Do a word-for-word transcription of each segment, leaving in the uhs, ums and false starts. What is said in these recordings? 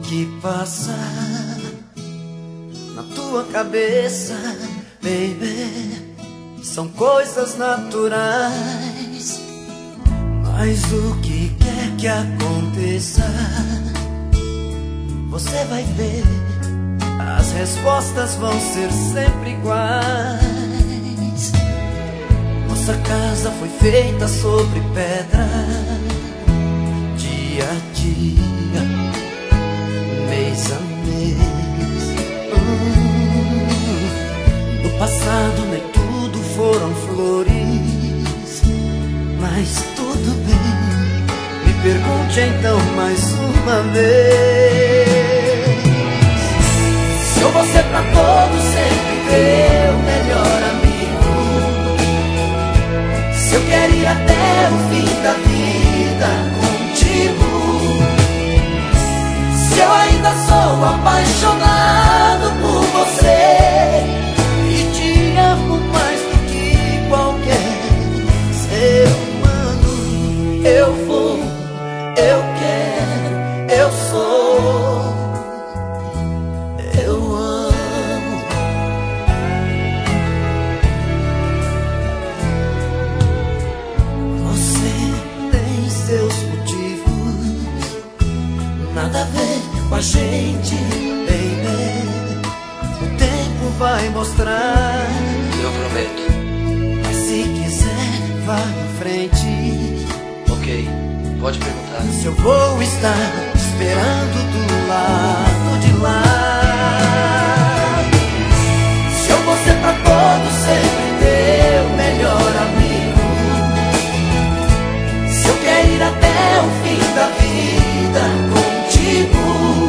que passa na tua cabeça, baby, são coisas naturais. Mas o que quer que aconteça, você vai ver, as respostas vão ser sempre iguais. Nossa casa foi feita sobre pedra, dia a dia, mês a mês. hum, No passado nem tudo foram flores, mas tudo bem, me pergunte então mais uma vez. Se eu vou ser pra todos sempre teu melhor amigo, se eu quero ir até o fim da vida contigo, se eu ainda sou apaixonado por você e te amo mais do que qualquer ser humano, eu vou, eu quero, eu sou, eu amo. Você tem seus motivos, nada a ver com a gente, baby. O tempo vai mostrar, Eu prometo. mas se quiser, vá em frente. Ok, pode perguntar. Se eu vou estar esperando do lado de lá, se eu vou ser pra todos sempre teu melhor amigo, se eu quero ir até o fim da vida contigo,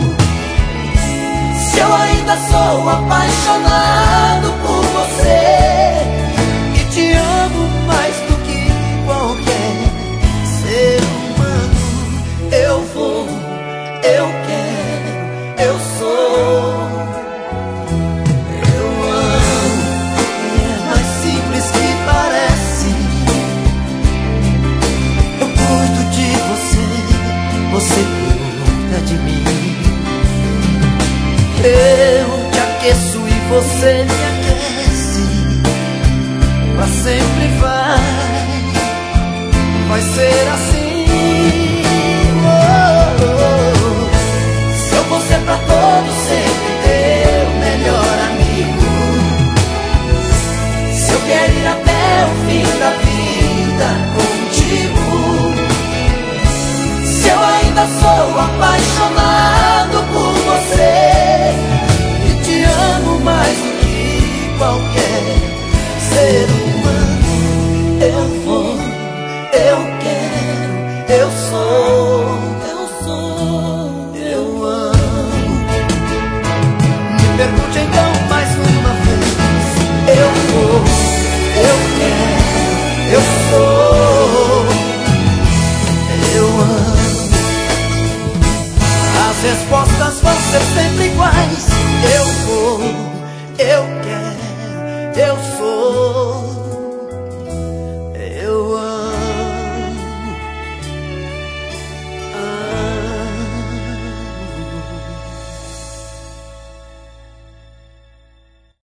se eu ainda sou apaixonado por você e te amo mais do que qualquer ser humano, eu vou, eu quero, eu sou, eu amo. E é mais simples que parece. Eu cuido de você, você cuida de mim. Eu te aqueço e você me aquece. Pra sempre vai, vai ser assim. Oh, oh, oh. Se eu vou ser pra todos sempre teu melhor amigo, se eu quero ir até o fim da vida contigo, se eu ainda sou apaixonado por você e te amo mais do que qualquer ser humano, eu vou, eu quero, eu sou, eu sou, eu amo. Me pergunte então mais uma vez. Eu vou, eu quero, eu sou, eu amo. As respostas vão ser sempre iguais. Eu vou, eu quero, eu sou.